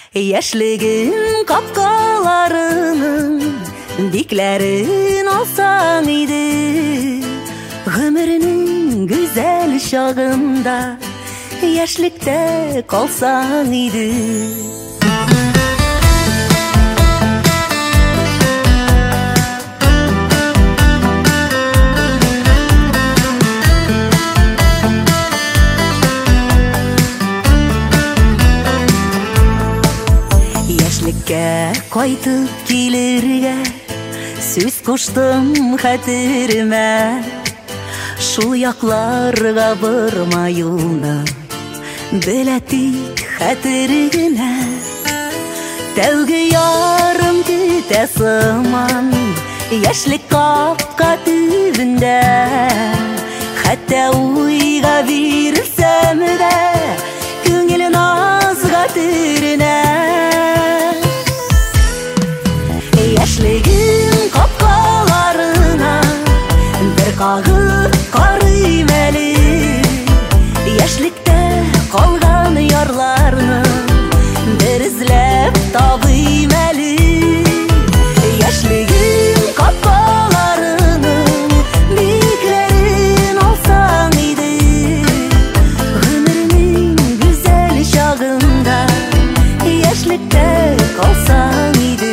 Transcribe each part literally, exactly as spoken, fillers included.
Яшьлегим капкаларының бикләрен алсаң иде, гомернең гүзәл чагында яшьлектә калсаң иде. Яшьлеккә кайтып килергә сүз куштым хәтеремә, шул якларга барма юлны белә тик хәтер генә. Тәүге ярым көтә сыман яшьлек капка төбендә, хәтта уйга бирсәм дә күңел назга төренә. Яшьлегим капкаларына бер кагып карыйм әле, яшьлектә калган ярларны бер эзләп табыйм әле. Яшьлегим капкаларының бикләрен алсаң иде, гомернең гүзәл чагында яшьлектә калсаң иде.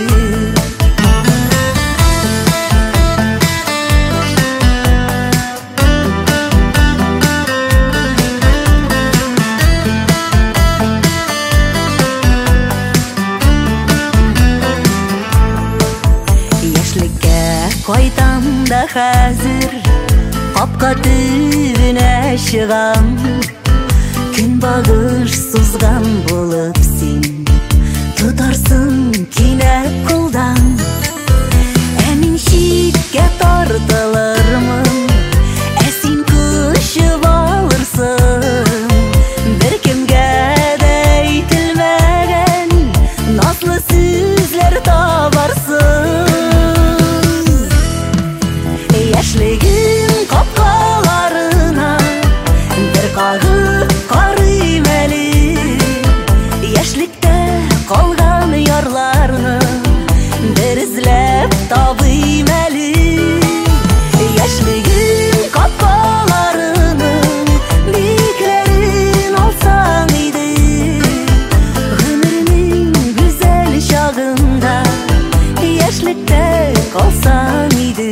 Кайтам да хәзер капка төбенә чыгам, көнбагыш сузган булып син тотарсың кинәт кулдан. Ә мин читкә тартылырмын, ә син күчеп алырсың. Беркемгә дә әйтелмәгән назлы сүзләр табарсың. Яшьлегим капкаларына бер кагып карыйм әле, яшьлектә калган ярларны бер эзләп табыйм әле. Яшьлегим капкаларының бикләрен алсаң иде, гомернең гүзәл чагында яшьлектә калсаң иде.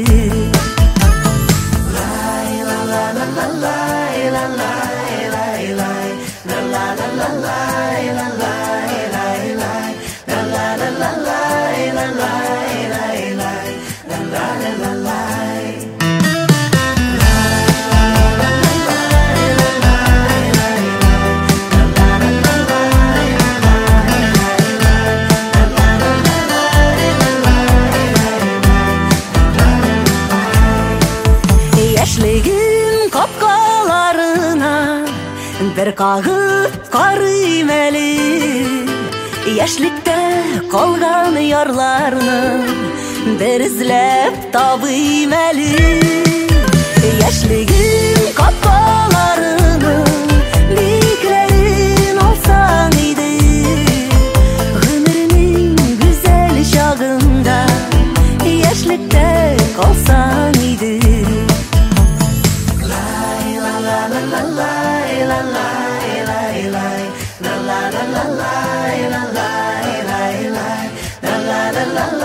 Яшьлегим капкаларына бер кагып карыйм әле, яшьлектә калган ярларны бер эзләп табыйм әле. Яшьлегим капкаларының бикләрен алсаң иде, гомернең гүзәл чагында яшьлектә калсаң иде. La la la la la la la la la la la la la la la la